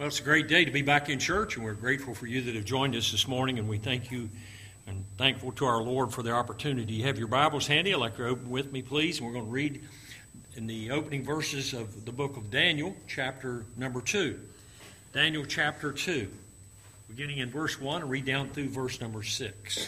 Well, it's a great day to be back in church, and we're grateful for you that have joined us this morning, and we thank you and thankful to our Lord for the opportunity. You have your Bibles handy. I'd like to open with me, please, and we're going to read in the opening verses of the book of Daniel, chapter number 2. Daniel chapter 2, beginning in verse 1 and read down through verse number 6.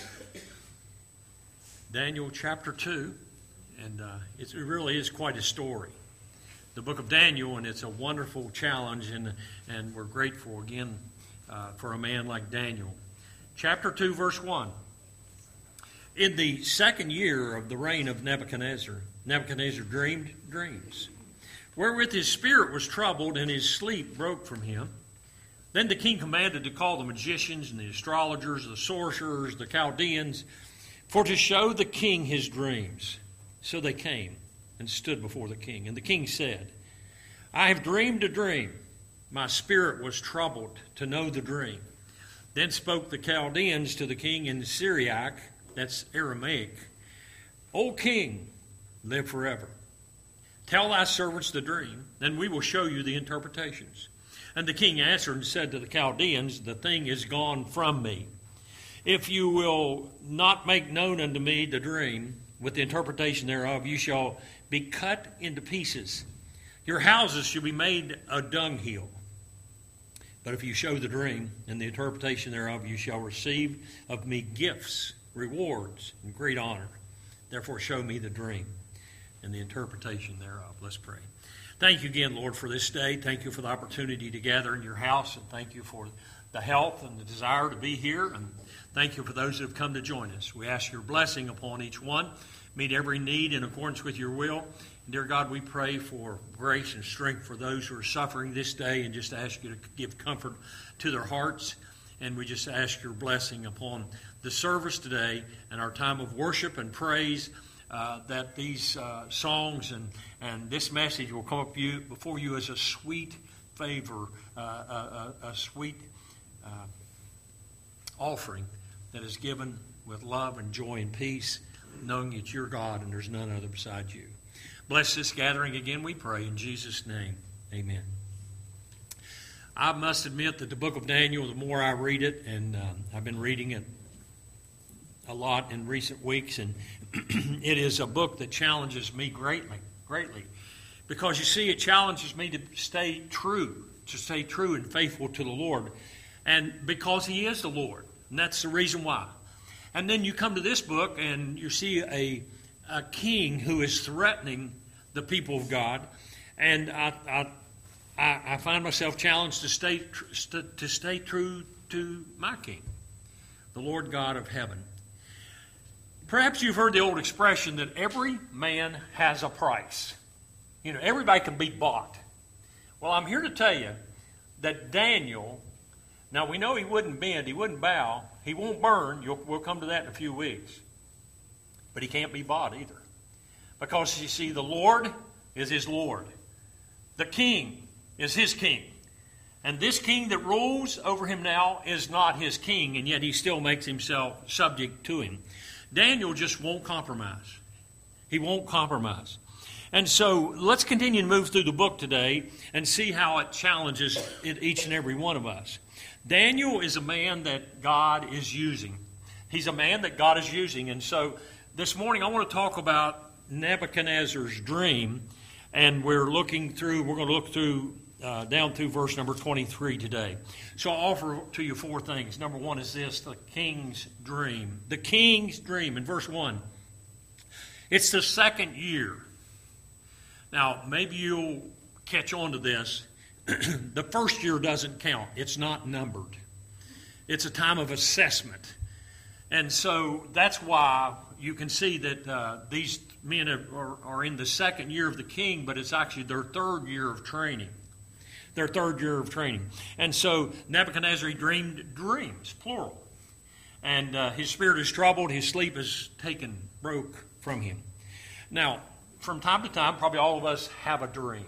Daniel chapter 2, and it really is quite a story. The book of Daniel, and it's a wonderful challenge, and we're grateful again for a man like Daniel. Chapter 2, verse 1. In the second year of the reign of Nebuchadnezzar, Nebuchadnezzar dreamed dreams, wherewith his spirit was troubled, and his sleep broke from him. Then the king commanded to call the magicians and the astrologers, the sorcerers, the Chaldeans, for to show the king his dreams. So they came and stood before the king. And the king said, I have dreamed a dream. My spirit was troubled to know the dream. Then spoke the Chaldeans to the king in Syriac, that's Aramaic, O king, live forever. Tell thy servants the dream, then we will show you the interpretations. And the king answered and said to the Chaldeans, the thing is gone from me. If you will not make known unto me the dream, with the interpretation thereof, you shall be cut into pieces. Your houses shall be made a dunghill. But if you show the dream and the interpretation thereof, you shall receive of me gifts, rewards, and great honor. Therefore show me the dream and the interpretation thereof. Let's pray. Thank you again, Lord, for this day. Thank you for the opportunity to gather in your house, and thank you for the health and the desire to be here, and thank you for those who have come to join us. We ask your blessing upon each one. Meet every need in accordance with your will. And dear God, we pray for grace and strength for those who are suffering this day, and just ask you to give comfort to their hearts. And we just ask your blessing upon the service today and our time of worship and praise, that these songs and this message will come up before you as a sweet favor, a sweet offering that is given with love and joy and peace, knowing that you're God and there's none other beside you. Bless this gathering again, we pray, in Jesus' name. Amen. I must admit that the book of Daniel, the more I read it, and I've been reading it a lot in recent weeks, and it is a book that challenges me greatly, because you see, it challenges me to stay true and faithful to the Lord, and because He is the Lord, and that's the reason why. And then you come to this book and you see a king who is threatening the people of God, and I find myself challenged to stay true to my King, the Lord God of heaven. Perhaps you've heard the old expression that every man has a price. You know, everybody can be bought. Well, I'm here to tell you that Daniel, now we know he wouldn't bend, he wouldn't bow, he won't burn. We'll come to that in a few weeks. But he can't be bought either. Because you see, the Lord is his Lord. The king is his king. And this king that rules over him now is not his king, and yet he still makes himself subject to him. Daniel just won't compromise. He won't compromise. And so let's continue to move through the book today and see how it challenges each and every one of us. Daniel is a man that God is using. He's a man that God is using. And so this morning I want to talk about Nebuchadnezzar's dream. And we're going to look through down through verse number 23 today. So I'll offer to you four things. Number one is this, the king's dream. The king's dream in verse 1. It's the second year. Now, maybe you'll catch on to this. The first year doesn't count. It's not numbered. It's a time of assessment. And so that's why you can see that these men are in the second year of the king, but it's actually their third year of training. Their third year of training. And so Nebuchadnezzar, he dreamed dreams, plural. And his spirit is troubled. His sleep is broke from him. Now, from time to time, probably all of us have a dream.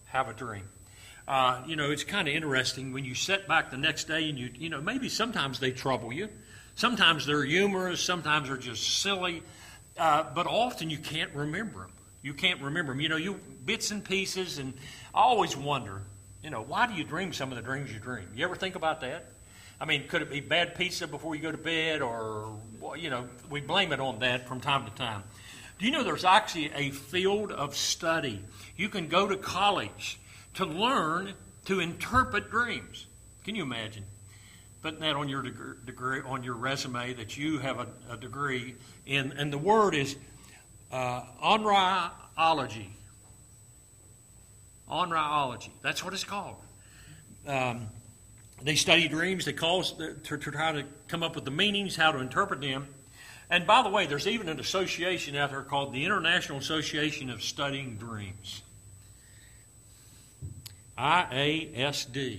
It's kind of interesting when you sit back the next day and maybe sometimes they trouble you. Sometimes they're humorous. Sometimes they're just silly. But often you can't remember them. Bits and pieces. And I always wonder, why do you dream some of the dreams you dream? You ever think about that? I mean, could it be bad pizza before you go to bed, or, we blame it on that from time to time. Do you know there's actually a field of study? You can go to college to learn to interpret dreams. Can you imagine putting that on your degree on your resume that you have a degree in? And the word is onriology. Onriology. That's what it's called. They study dreams. They to try to come up with the meanings, how to interpret them. And by the way, there's even an association out there called the International Association of Studying Dreams. IASD.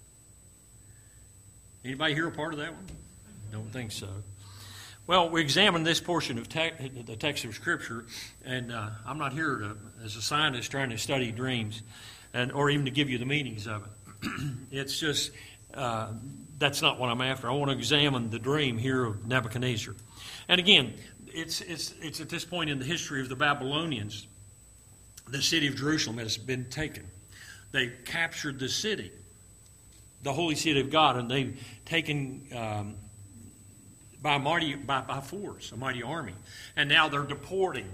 Anybody here a part of that one? Don't think so. Well, we examined this portion of the text of Scripture, and I'm not here as a scientist trying to study dreams, or even to give you the meanings of it. It's just that's not what I'm after. I want to examine the dream here of Nebuchadnezzar. And again, it's at this point in the history of the Babylonians, the city of Jerusalem has been taken. They captured the city, the holy city of God, and they've taken by force, a mighty army. And now they're deporting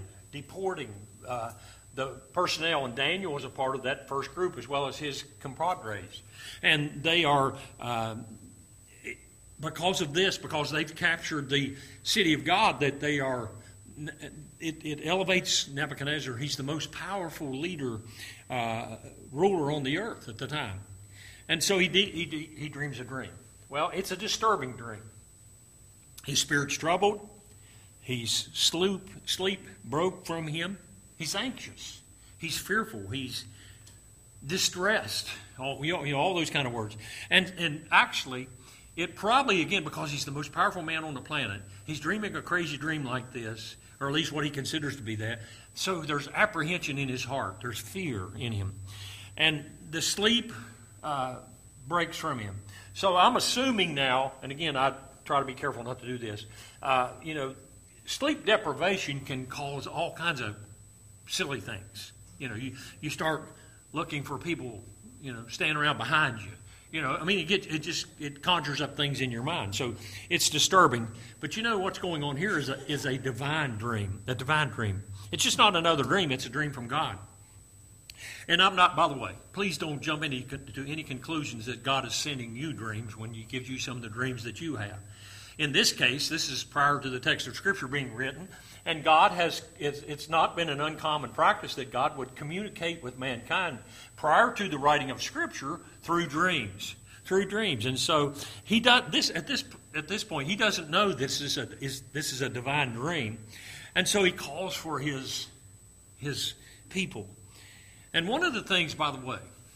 the personnel, and Daniel was a part of that first group as well as his compadres. And they are, because they've captured the city of God, that they are, it elevates Nebuchadnezzar. He's the most powerful leader, ruler on the earth at the time. And so he dreams a dream. Well, it's a disturbing dream. His spirit's troubled. His sleep broke from him. He's anxious. He's fearful. He's distressed. All those kind of words. And actually, it probably, again, because he's the most powerful man on the planet, he's dreaming a crazy dream like this, or at least what he considers to be that. So there's apprehension in his heart. There's fear in him. And the sleep breaks from him. So I'm assuming now, and again, I try to be careful not to do this, sleep deprivation can cause all kinds of silly things. You start looking for people, standing around behind you. It conjures up things in your mind. So it's disturbing. But what's going on here is a divine dream. A divine dream. It's just not another dream. It's a dream from God. And I'm not, by the way, please don't jump to any conclusions that God is sending you dreams when He gives you some of the dreams that you have. In this case, this is prior to the text of Scripture being written, and God it's not been an uncommon practice that God would communicate with mankind prior to the writing of Scripture through dreams. And so he does this at this point. He doesn't know this is a divine dream, and so he calls for his people. And one of the things, by the way,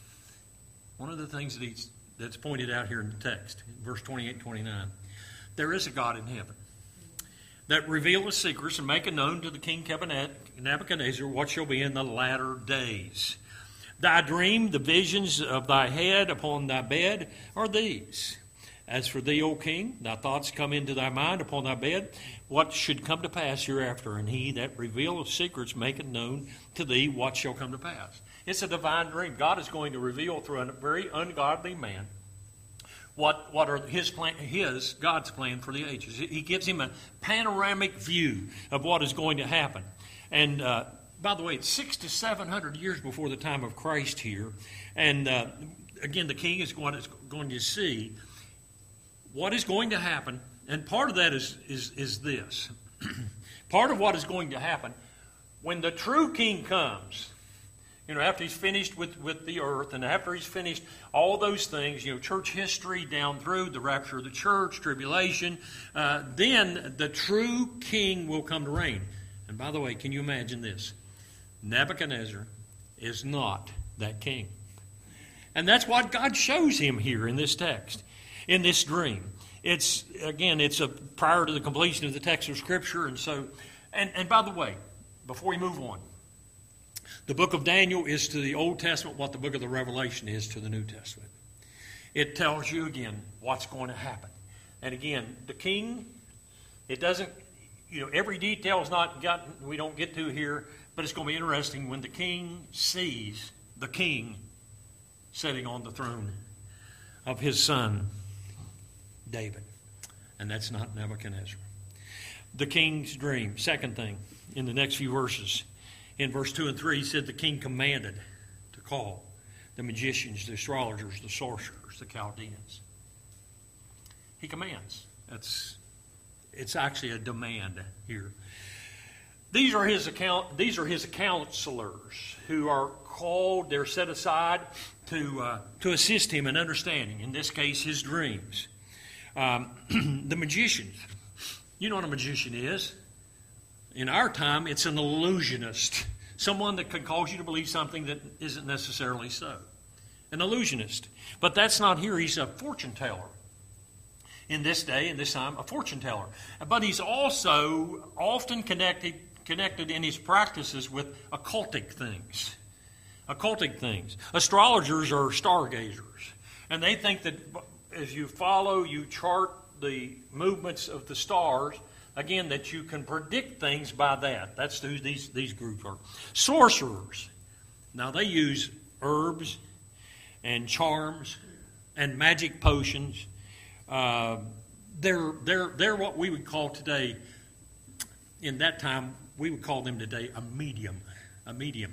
that's pointed out here in the text, verse 28, 29, there is a God in heaven that revealeth secrets and maketh known to the king Nebuchadnezzar what shall be in the latter days. Thy dream, the visions of thy head upon thy bed are these. As for thee, O king, thy thoughts come into thy mind upon thy bed, what should come to pass hereafter, and he that revealeth secrets maketh known to thee what shall come to pass. It's a divine dream. God is going to reveal through a very ungodly man what are God's plan for the ages. He gives him a panoramic view of what is going to happen. And by the way, it's 600 to 700 years before the time of Christ here. And again, the king is going to see what is going to happen. And part of that is this. Part of what is going to happen when the true king comes, after he's finished with the earth, and after he's finished all those things, church history down through the rapture of the church, tribulation, then the true king will come to reign. And by the way, can you imagine this? Nebuchadnezzar is not that king. And that's what God shows him here in this text, in this dream. It's prior to the completion of the text of Scripture. And by the way, before we move on, the book of Daniel is to the Old Testament what the book of the Revelation is to the New Testament. It tells you, again, what's going to happen. And again, the king, it doesn't, every detail is we don't get to here, but it's going to be interesting when the king sees sitting on the throne of his son, David. And that's not Nebuchadnezzar. The king's dream. Second thing, in the next few verses, in verse 2 and 3, he said the king commanded to call the magicians, the astrologers, the sorcerers, the Chaldeans. He commands. It's actually a demand here. These are his counselors who are called, they're set aside to assist him in understanding, in this case, his dreams. The magicians. You know what a magician is. In our time, it's an illusionist. Someone that can cause you to believe something that isn't necessarily so. An illusionist. But that's not here. He's a fortune teller. In this day, in this time, a fortune teller. But he's also often connected in his practices with occultic things. Occultic things. Astrologers are stargazers. And they think that as you chart the movements of the stars, again, that you can predict things by that. That's who these groups are. Sorcerers. Now, they use herbs and charms and magic potions. They're what we would call today, in that time, we would call them today a medium. A medium.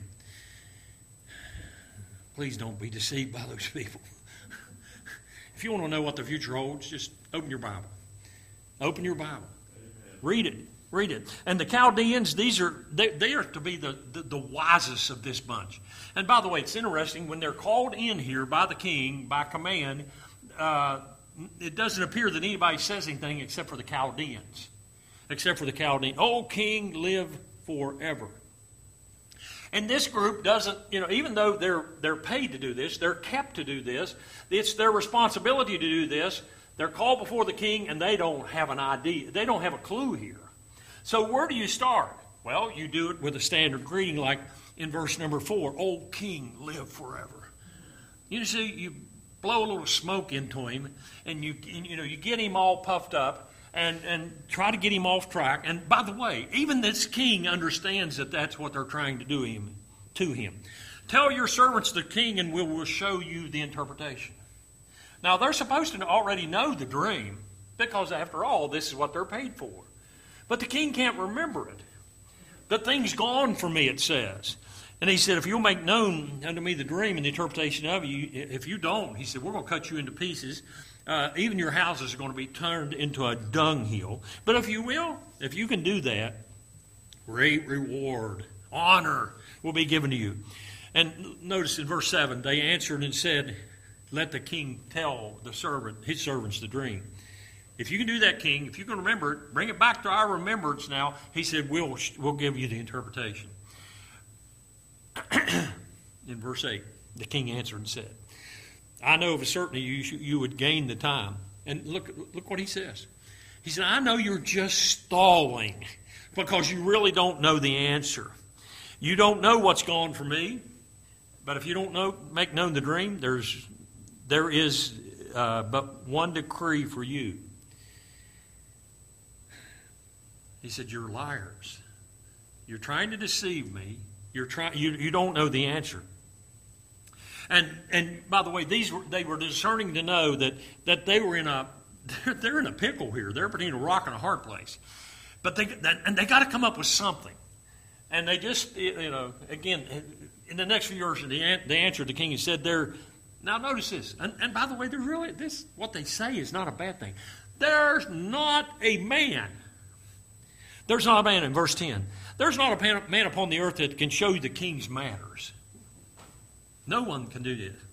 Please don't be deceived by those people. If you want to know what the future holds, just open your Bible. Open your Bible. Read it. Read it. And the Chaldeans, they are to be the wisest of this bunch. And by the way, it's interesting, when they're called in here by the king, by command, it doesn't appear that anybody says anything except for the Chaldeans. Except for the Chaldeans. "O king, live forever." And this group doesn't, even though they're paid to do this, they're kept to do this, it's their responsibility to do this. They're called before the king, and they don't have an idea. They don't have a clue here. So where do you start? Well, you do it with a standard greeting, like in verse number 4, "O king, live forever." You see, you blow a little smoke into him, and you get him all puffed up, and try to get him off track. And by the way, even this king understands that that's what they're trying to do to him. "Tell your servants the king, and we will show you the interpretation." Now, they're supposed to already know the dream, because after all, this is what they're paid for. But the king can't remember it. "The thing's gone from me," it says. And he said, "If you'll make known unto me the dream and the interpretation of you, if you don't," he said, "we're going to cut you into pieces. Even your houses are going to be turned into a dunghill. But if you will, if you can do that, great reward, honor will be given to you." And notice in verse 7, they answered and said, "Let the king tell his servants the dream." If you can do that, king, if you can remember it, bring it back to our remembrance now. He said, we'll give you the interpretation. In verse 8, the king answered and said, "I know of a certainty you would gain the time." And look what he says. He said, "I know you're just stalling because you really don't know the answer. You don't know what's gone for me, but if you don't make known the dream, there is but one decree for you." He said, "You're liars. You're trying to deceive me. You don't know the answer." And by the way, they were discerning to know that they were they're in a pickle here. They're between a rock and a hard place. But they got to come up with something. And they just, again, in the next few verses, they answered the king and said, now notice this. And by the way, what they say is not a bad thing. There's not a man. There's not a man in verse 10. There's not a man upon the earth that can show you the king's matters. No one can do this.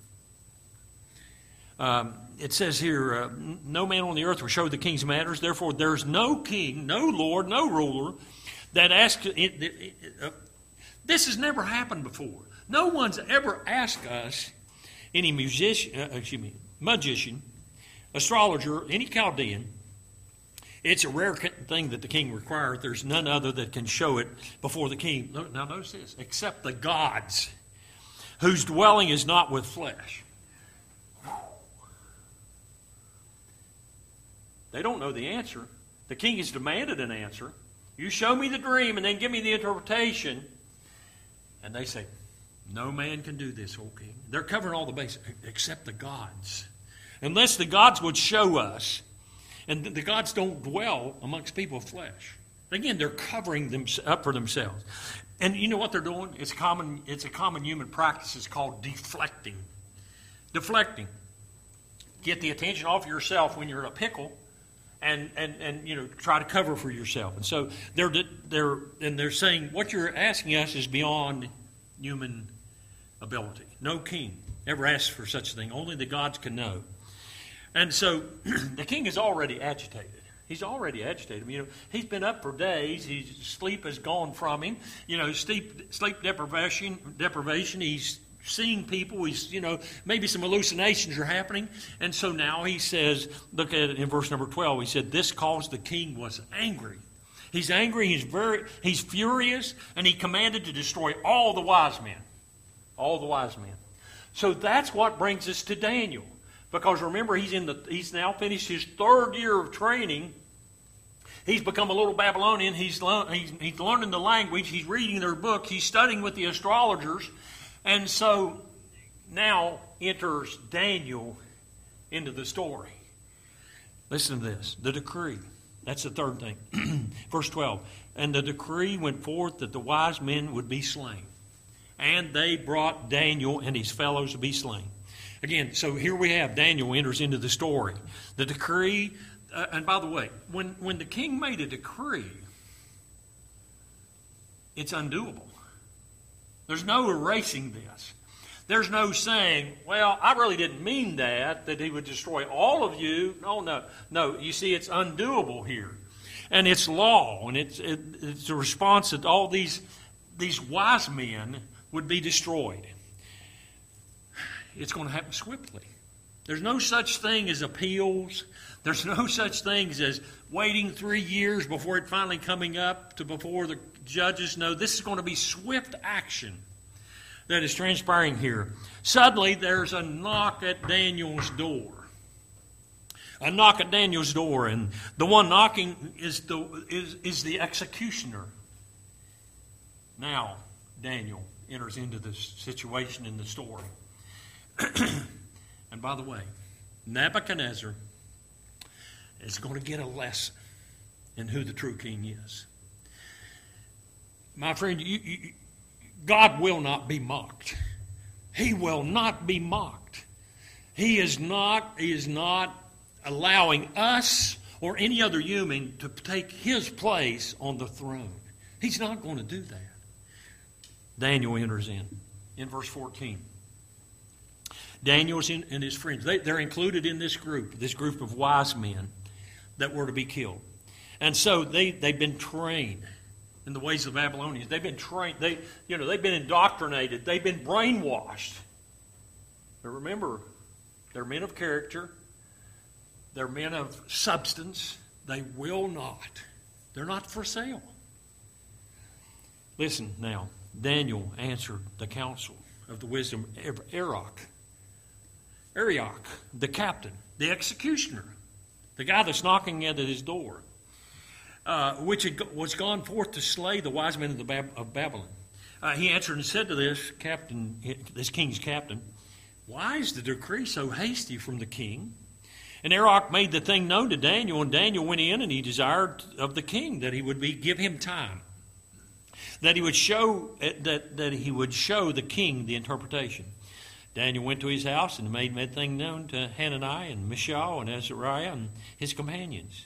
It says here, "No man on the earth will show the king's matters. Therefore, there's no king, no lord, no ruler that asks." This has never happened before. No one's ever asked us, any magician, astrologer, any Chaldean. It's a rare thing that the king requires. There's none other that can show it before the king. Now notice this. "Except the gods, whose dwelling is not with flesh." They don't know the answer. The king has demanded an answer. "You show me the dream and then give me the interpretation." And they say, No man can do this, O king. They're covering all the bases except the gods. Unless the gods would show us, and the gods don't dwell amongst people of flesh. Again, they're covering them up for themselves. And you know what they're doing? It's a common human practice. It's called deflecting. Deflecting. Get the attention off yourself when you're in a pickle, and try to cover for yourself. And so they're saying what you're asking us is beyond human ability. No king ever asked for such a thing. Only the gods can know. And so the king is already agitated. He's already agitated. He's been up for days. His sleep has gone from him. Sleep deprivation. He's seeing people. He's, maybe some hallucinations are happening. And so now he says, look at it in verse number 12. He said, this cause the king was angry. He's angry. He's furious, and he commanded to destroy all the wise men. All the wise men. So that's what brings us to Daniel. Because remember, he's now finished his 3rd year of training. He's become a little Babylonian. He's learning the language. He's reading their book. He's studying with the astrologers. And so now enters Daniel into the story. Listen to this. The decree. That's the 3rd thing. Verse 12. And the decree went forth that the wise men would be slain. And they brought Daniel and his fellows to be slain. Again, so here we have Daniel enters into the story. The decree, and by the way, when the king made a decree, it's undoable. There's no erasing this. There's no saying, well, I really didn't mean that he would destroy all of you. No. You see, it's undoable here. And it's law, and it's a response that all these wise men would be destroyed. It's going to happen swiftly. There's no such thing as appeals. There's no such things as waiting 3 years before it finally coming up to before the judges. No, this is going to be swift action that is transpiring here. Suddenly, there's a knock at Daniel's door. A knock at Daniel's door, and the one knocking is the executioner. Now, Daniel enters into this situation in the story. And by the way, Nebuchadnezzar is going to get a lesson in who the true king is. My friend, God will not be mocked. He will not be mocked. He is not allowing us or any other human to take his place on the throne. He's not going to do that. Daniel enters in verse 14. Daniel and his friends, they're included in this group of wise men that were to be killed. And so they've been trained in the ways of the Babylonians. They've been trained. They've been indoctrinated. They've been brainwashed. But remember, they're men of character. They're men of substance. They're not for sale. Listen now. Daniel answered the counsel of the wisdom of Arioch, the captain, the executioner, the guy that's knocking at his door, which was gone forth to slay the wise men of Babylon. He answered and said to this king's captain, why is the decree so hasty from the king? And Arioch made the thing known to Daniel, and Daniel went in and he desired of the king that he would give him time, that he would show the king the interpretation. Daniel went to his house and made the thing known to Hananiah and Mishael and Azariah and his companions.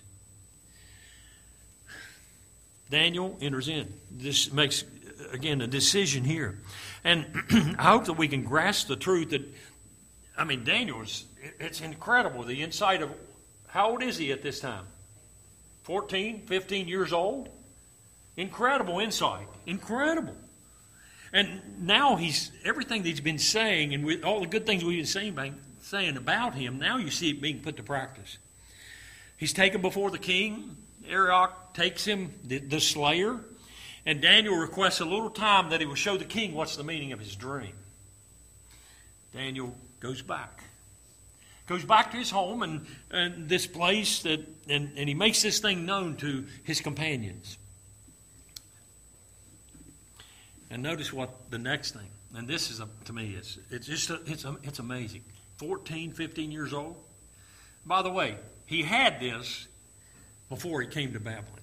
Daniel enters in. This makes, again, a decision here. And I hope that we can grasp the truth that, Daniel, it's incredible, the insight of, how old is he at this time? 14, 15 years old? Incredible insight. Incredible. And now everything that he's been saying, and with all the good things we've been saying about him, now you see it being put to practice. He's taken before the king. Arioch takes him, the slayer, and Daniel requests a little time that he will show the king what's the meaning of his dream. Daniel goes back to his home and this place and he makes this thing known to his companions. And notice what the next thing. and this is, to me, it's amazing. 14, 15 years old. By the way, he had this before he came to Babylon.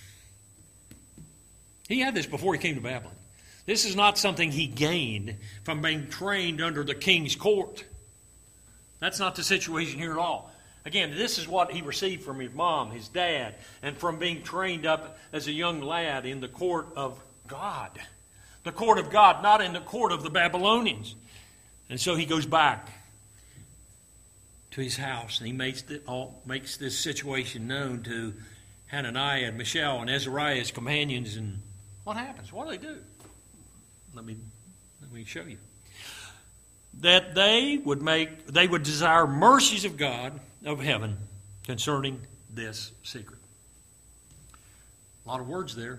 He had this before he came to Babylon. This is not something he gained from being trained under the king's court. That's not the situation here at all. Again, this is what he received from his mom, his dad, and from being trained up as a young lad in the court of God. The court of God, not in the court of the Babylonians. And so he goes back to his house, and he makes this situation known to Hananiah and Mishael and Azariah, his companions. And what happens? What do they do? Let me show you. That they would desire mercies of God of heaven concerning this secret. A lot of words there.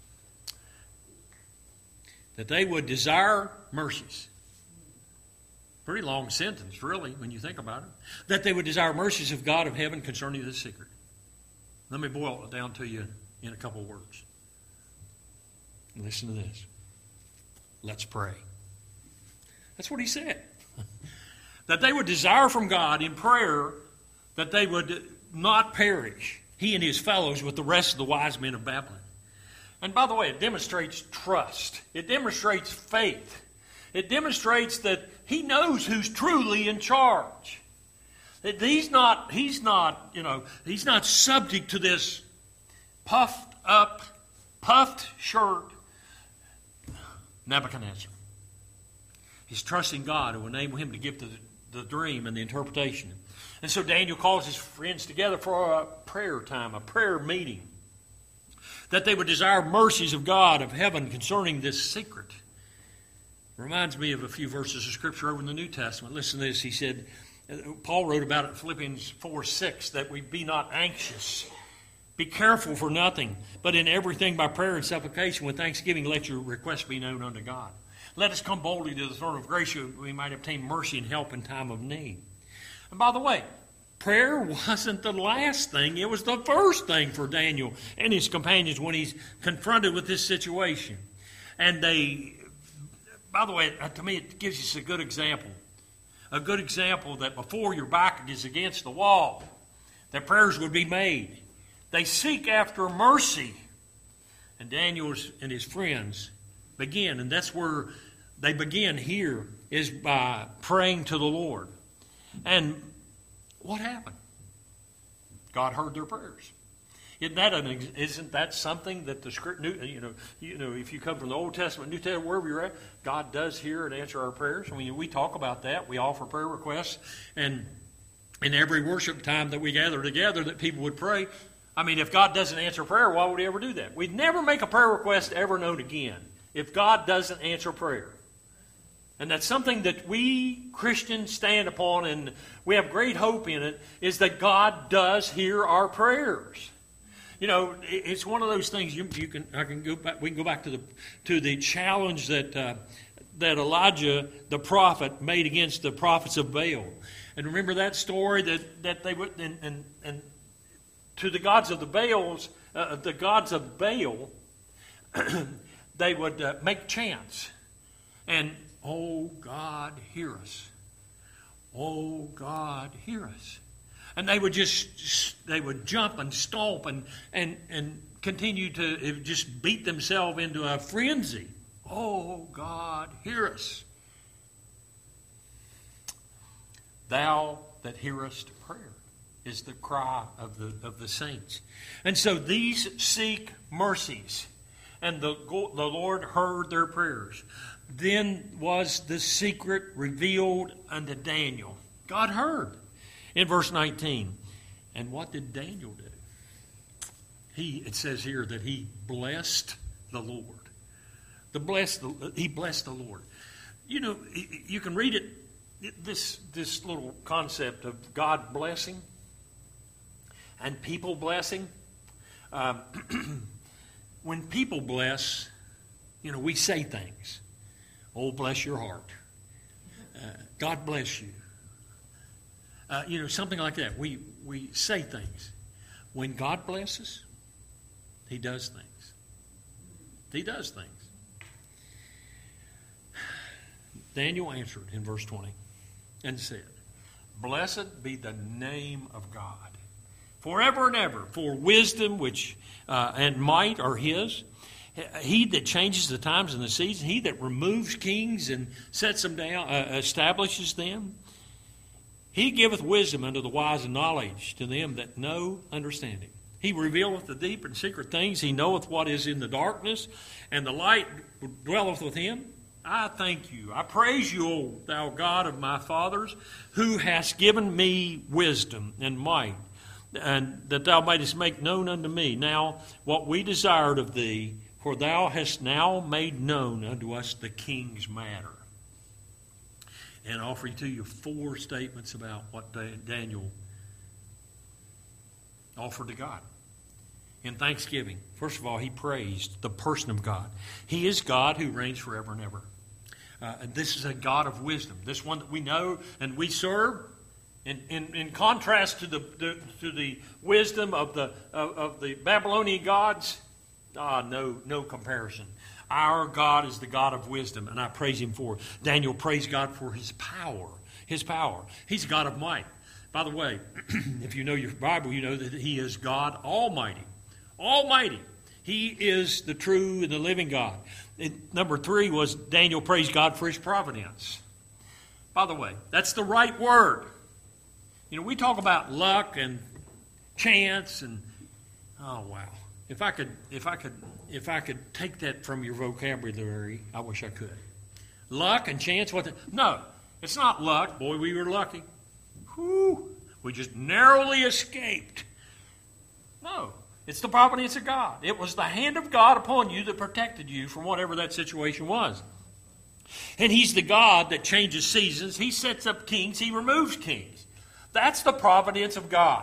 That they would desire mercies. Pretty long sentence, really, when you think about it. That they would desire mercies of God of heaven concerning this secret. Let me boil it down to you in a couple of words. Listen to this. Let's pray. That's what he said. That they would desire from God in prayer that they would not perish, he and his fellows, with the rest of the wise men of Babylon. And by the way, it demonstrates trust. It demonstrates faith. It demonstrates that he knows who's truly in charge. That he's not subject to this puffed shirt Nebuchadnezzar. He's trusting God who will enable him to give the dream and the interpretation. And so Daniel calls his friends together for a prayer time, a prayer meeting, that they would desire mercies of God of heaven concerning this secret. It reminds me of a few verses of Scripture over in the New Testament. Listen to this. He said, Paul wrote about it in Philippians 4:6, that we be not anxious. Be careful for nothing, but in everything by prayer and supplication with thanksgiving let your requests be known unto God. Let us come boldly to the throne of grace that we might obtain mercy and help in time of need. And by the way, prayer wasn't the last thing. It was the first thing for Daniel and his companions when he's confronted with this situation. And by the way, to me, it gives us a good example. A good example that before your back is against the wall, that prayers would be made. They seek after mercy. And Daniel and his friends begin, and that's where they begin here, is by praying to the Lord. And what happened? God heard their prayers. Isn't that something that the script, if you come from the Old Testament, New Testament, wherever you're at, God does hear and answer our prayers. I mean, we talk about that. We offer prayer requests, and in every worship time that we gather together, that people would pray. I mean, if God doesn't answer prayer, why would he ever do that? We'd never make a prayer request ever known again if God doesn't answer prayer. And that's something that we Christians stand upon, and we have great hope in it, is that God does hear our prayers. You know, it's one of those things. We can go back to the challenge that Elijah the prophet made against the prophets of Baal. And remember that story that they would and to the gods of the gods of Baal, they would make chants. And, oh, God, hear us. Oh, God, hear us. And they would they would jump and stomp and continue to just beat themselves into a frenzy. Oh, God, hear us. Thou that hearest prayer is the cry of the saints. And so these seek mercies. And the Lord heard their prayers. Then was the secret revealed unto Daniel. God heard. In verse 19. And what did Daniel do? It says here that he blessed the Lord. He blessed the Lord. You know, you can read it, this little concept of God blessing and people blessing. When people bless, we say things. Oh, bless your heart. God bless you. Something like that. We say things. When God blesses, he does things. He does things. Daniel answered in verse 20 and said, Blessed be the name of God, forever and ever, for wisdom and might are his. He that changes the times and the seasons, he that removes kings and sets them down, establishes them. He giveth wisdom unto the wise and knowledge to them that know understanding. He revealeth the deep and secret things. He knoweth what is in the darkness, and the light dwelleth with him. I thank you. I praise you, O thou God of my fathers, who hast given me wisdom and might, and that thou mightest make known unto me now what we desired of thee, for thou hast now made known unto us the king's matter. And I offer to you 4 statements about what Daniel offered to God in thanksgiving. First of all, he praised the person of God. He is God who reigns forever and ever. And this is a God of wisdom. This one that we know and we serve. In contrast to the wisdom of the Babylonian gods, no comparison. Our God is the God of wisdom, and I praise him for it. Daniel praised God for his power. His power. He's a God of might. By the way, if you know your Bible, you know that he is God Almighty. Almighty. He is the true and the living God. Number 3 was Daniel praised God for his providence. By the way, that's the right word. You know, we talk about luck and chance and oh wow. If I could take that from your vocabulary, I wish I could. Luck and chance, no, it's not luck. Boy, we were lucky. Whew, we just narrowly escaped. No, it's the providence of God. It was the hand of God upon you that protected you from whatever that situation was. And he's the God that changes seasons. He sets up kings. He removes kings. That's the providence of God.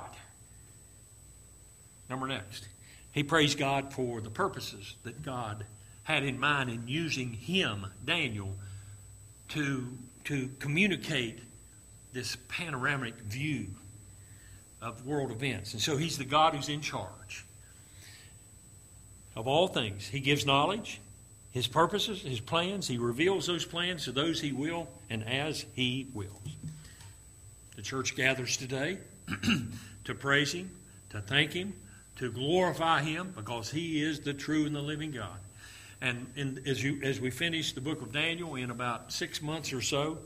Number next. He praised God for the purposes that God had in mind in using him, Daniel, to communicate this panoramic view of world events. And so he's the God who's in charge of all things. He gives knowledge, his purposes, his plans. He reveals those plans to those he will and as he wills. The church gathers today to praise him, to thank him, to glorify him, because he is the true and the living God. And as we finish the book of Daniel in about 6 months or so,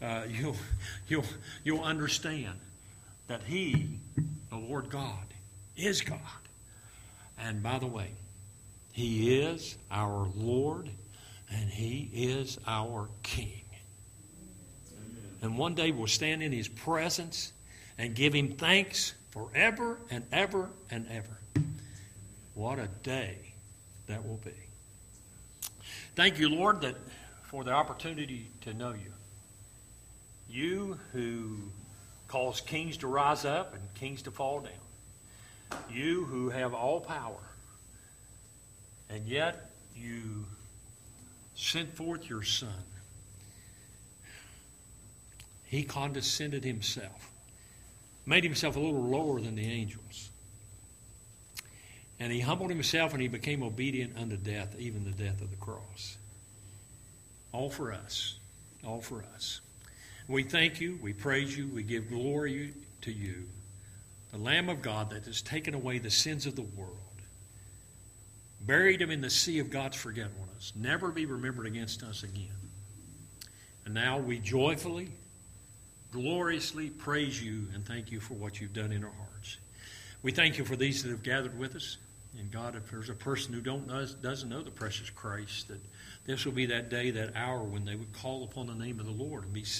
you'll understand that he, the Lord God, is God. And by the way, he is our Lord and he is our King. And one day we'll stand in his presence and give him thanks forever and ever and ever. What a day that will be. Thank you, Lord, that for the opportunity to know you. You who cause kings to rise up and kings to fall down. You who have all power. And yet you sent forth your Son. He condescended himself. Made himself a little lower than the angels. And he humbled himself and he became obedient unto death, even the death of the cross. All for us. All for us. We thank you, we praise you, we give glory to you, the Lamb of God that has taken away the sins of the world, buried him in the sea of God's forgetfulness, never be remembered against us again. And now we joyfully, gloriously praise you and thank you for what you've done in our hearts. We thank you for these that have gathered with us. And God, if there's a person who doesn't know the precious Christ, that this will be that day, that hour when they would call upon the name of the Lord and be